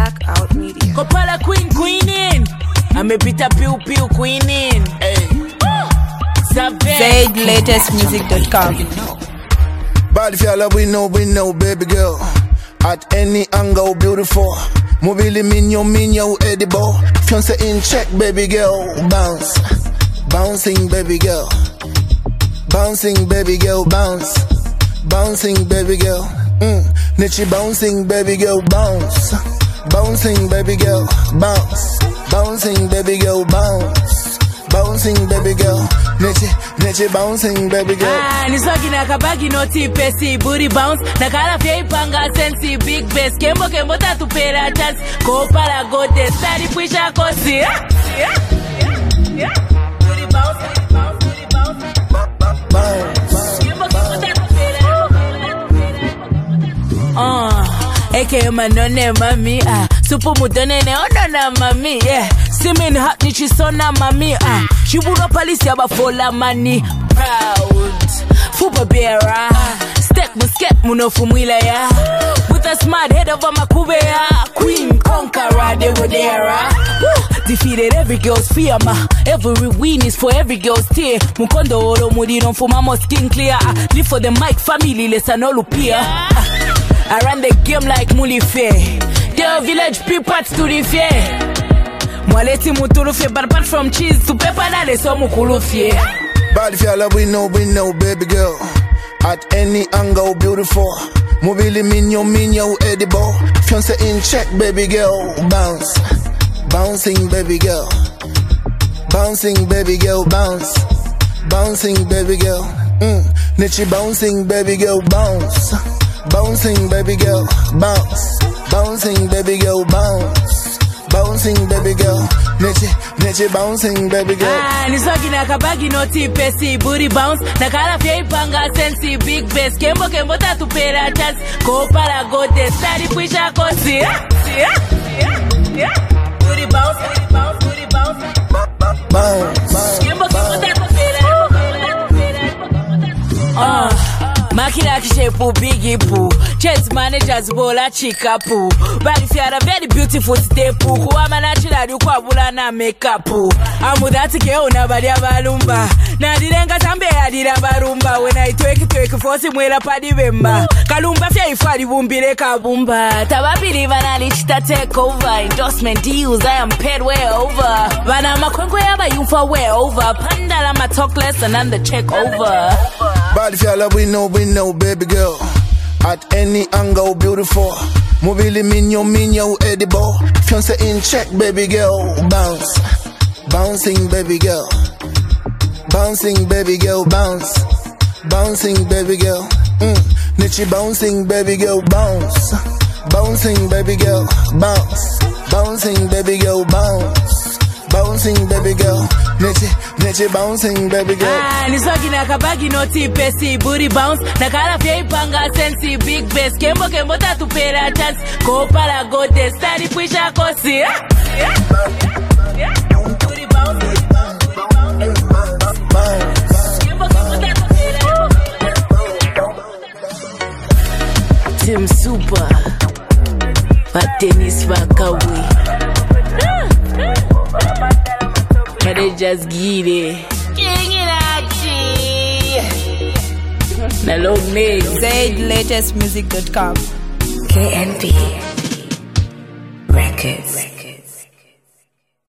Blackout Media. Kopala queenin. Amepita piu queenin. ZaidLatestmusic.com. Bad fella, we know, baby girl. At any angle, beautiful. Mobile minyo, edible. Fiance in check, baby girl. Bounce. Bouncing, baby girl. Bouncing, baby girl, bounce. Bouncing, baby girl. Nichi bouncing, baby girl, bounce. Bouncing, baby girl, bounce. Bouncing, baby girl, bounce. Bouncing, baby girl. Nichi bouncing, baby girl. Niswagi na kabagi no tipesi booty bounce. Nakala fya ipanga sensi big bass. Kembo tatu pera chance. Kopala gote study puisha kosi. Booty bounce. Eke manone mami Supu mudone ne onona mami Simin hot ni chisona mami Shibuno palisi abafola mani Proud Fuba beara Stek musket munofu mwila ya With a smart head over makube ya Queen conqueror they were there Defeated every girl's fear ma Every win is for every girl's tear Mukondo oro mudino fumamo skin clear Live for the mic family lesa no lupia I run the game like Mulife. The village people to the fair. Mwaleti mutulufe, but apart from cheese to pepper na leso mukulufye. Bad fella, we know, baby girl. At any angle, beautiful. Mobile minyo, edible. Fiance in check, baby girl. Bounce. Bouncing, baby girl. Bouncing, baby girl, bounce. Bouncing, baby girl. Nichi bouncing, baby girl, bounce. Bouncing, baby girl, bounce. Bouncing, baby girl, bounce. Bouncing, baby girl. Nichi bouncing, baby girl. Niswagi na kabagi no tipesi booty bounce. Nakala fya ipanga sensi big bass. Kembo tatu pera chance. Kopala gote study puisha kosi. Booty bounce. Kembo tatu pera. Makina kishepu bigi poo. Chase managers bola chika poo. But if you are a very beautiful step poo, kuwama natural ukwabula na makeup poo. Amudati keo na badia balumba. Na direnga tambe ya dira barumba. When I tweki fosi mwela padi bemba. Kalumba fya ifari bumbire kabumba. Tababili vana lichita take over. Endorsement deals I am paid way over. Vana makwenkwe yaba yufa way over. Pandala ma talk less and I'm the check over. Bad fella, we know, baby girl. At any angle, beautiful. Mobile minyo, edible. Fiance in check, baby girl. Bounce. Bouncing, baby girl. Bouncing, baby girl, bounce. Bouncing, baby girl. Nichi bouncing, baby girl, bounce. Bouncing, baby girl, bounce. Bouncing, baby girl, bounce. Bouncing, baby girl. Nichi bouncing, baby girl. Niswagi na kabagi no tipesi booty bounce. Nakala fya ipanga sensi big bass. Kembo tatu pera chance. Kopala gote study puisha kosi. Booty bounce. Tim Super. But Dennis Wakawi. But they just get it. Hello, name. ZaidLatestmusic.com. KNP Records.